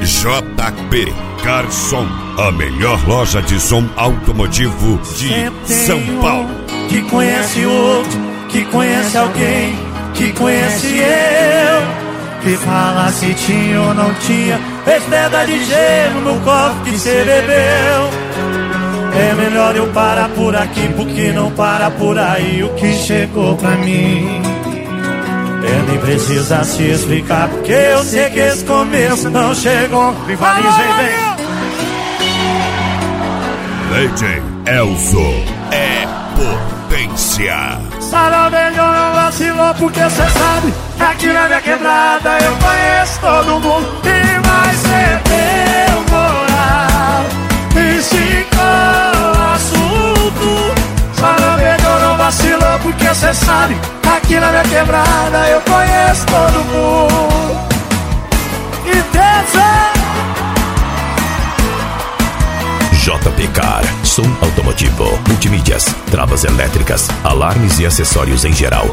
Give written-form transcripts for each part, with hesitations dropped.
JP Carson, a melhor loja de som automotivo de São Paulo. Que conhece outro, que conhece alguém, que conhece eu. Que fala se tinha ou não tinha, fez pedra de gelo no copo que cê bebeu. É melhor eu parar por aqui, porque não para por aí o que chegou pra mim. Nem precisa se explicar, porque eu sei que esse começo não chegou. Rivalizei bem. DJ Elzo é potência. Sarau melhor não vacilou, porque cê sabe, aqui na minha quebrada eu conheço todo mundo. E mais cê deu moral e ficou assunto. Sarau melhor não vacilou, porque cê sabe, aqui na minha quebrada eu conheço todo mundo. E deve JP Car, som automotivo, multimídias, travas elétricas, alarmes e acessórios em geral.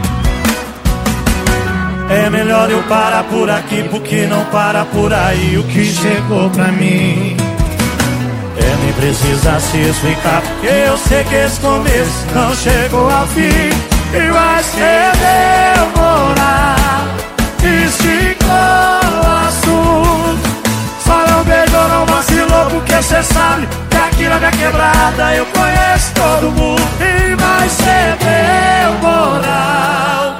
É melhor eu parar por aqui, porque não para por aí o que chegou pra mim. Nem precisa se explicar, porque eu sei que esse começo não chegou ao fim. E vai ser demorar, esticou o assunto. Só não beijou, não vacilou, porque cê sabe que aqui na minha quebrada eu conheço todo mundo. E vai ser moral.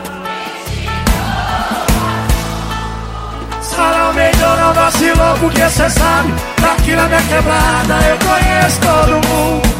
Só não beijou, não vacilou, porque cê sabe que aqui na minha quebrada eu conheço todo mundo.